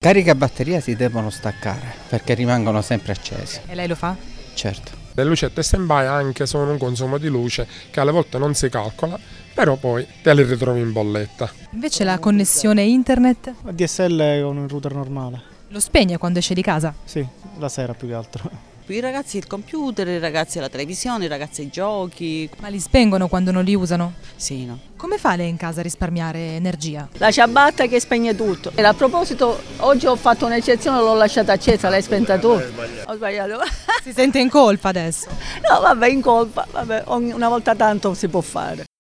Caricabatteria si devono staccare perché rimangono sempre accesi. E lei lo fa? Certo. Le lucette stand-by anche sono un consumo di luce che alle volte non si calcola, però poi te le ritrovi in bolletta. Invece la connessione internet? DSL con un router normale. Lo spegne quando esce di casa? Sì, la sera più che altro. I ragazzi il computer, i ragazzi la televisione, i ragazzi i giochi. Ma li spengono quando non li usano? Sì, no. Come fa lei in casa a risparmiare energia? La ciabatta che spegne tutto. E a proposito, oggi ho fatto un'eccezione, l'ho lasciata accesa, l'hai spenta tu. Ho sbagliato. Si sente in colpa adesso? No, vabbè, in colpa, vabbè, una volta tanto si può fare.